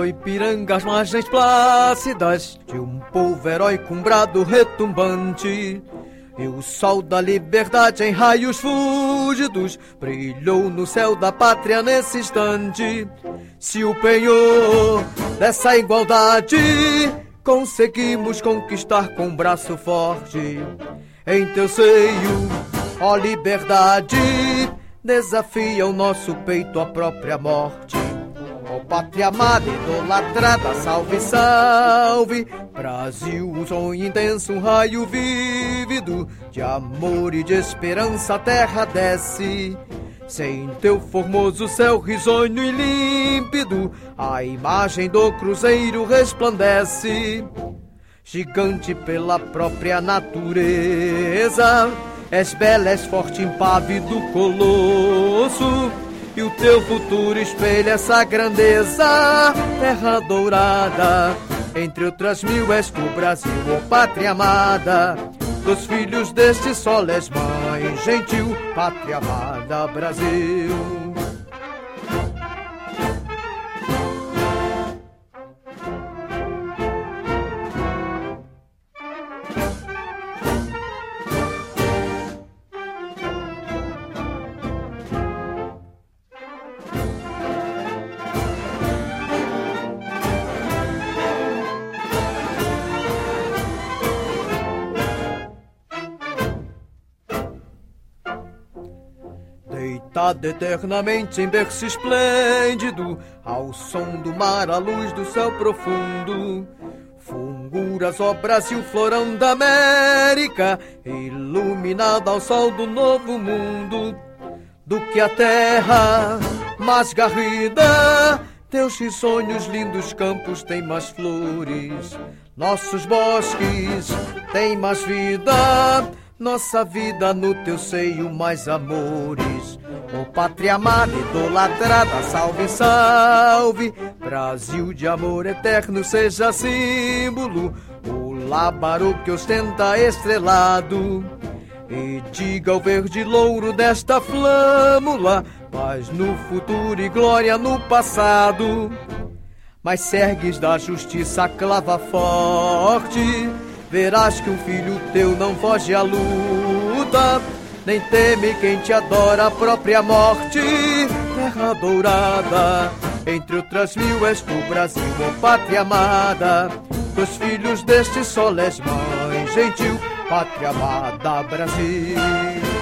do Ipiranga, as margens plácidas de um povo heróico, um brado retumbante. E o sol da liberdade em raios fúlgidos brilhou no céu da pátria nesse instante. Se o penhor dessa igualdade conseguimos conquistar com um braço forte, em teu seio, ó liberdade, desafia o nosso peito à própria morte. Ó pátria amada, idolatrada, salve, salve, Brasil, um sonho intenso, um raio vívido de amor e de esperança a terra desce. Sem teu formoso céu risonho e límpido, a imagem do cruzeiro resplandece. Gigante pela própria natureza, és bela, és forte, impávido colosso, e o teu futuro espelha essa grandeza. Terra dourada, entre outras mil, és tu, Brasil, ó pátria amada. Dos filhos deste sol és mãe gentil, pátria amada, Brasil. Deitado eternamente em berço esplêndido, ao som do mar, à luz do céu profundo, fulguras, ó Brasil, florão da América, iluminado ao sol do novo mundo. Do que a terra mais garrida, teus risonhos, lindos campos têm mais flores, nossos bosques têm mais vida, nossa vida no teu seio mais amores. Ó pátria amada, idolatrada, salve, salve, Brasil de amor eterno seja símbolo, o lábaro que ostenta estrelado. E diga ao verde louro desta flâmula, paz no futuro e glória no passado. Mas se ergues da justiça a clava forte, verás que um filho teu não foge à luta, nem teme quem te adora a própria morte. Terra dourada, entre outras mil, és tu, Brasil, ó pátria amada. Dos filhos deste sol és mãe gentil, pátria amada, Brasil.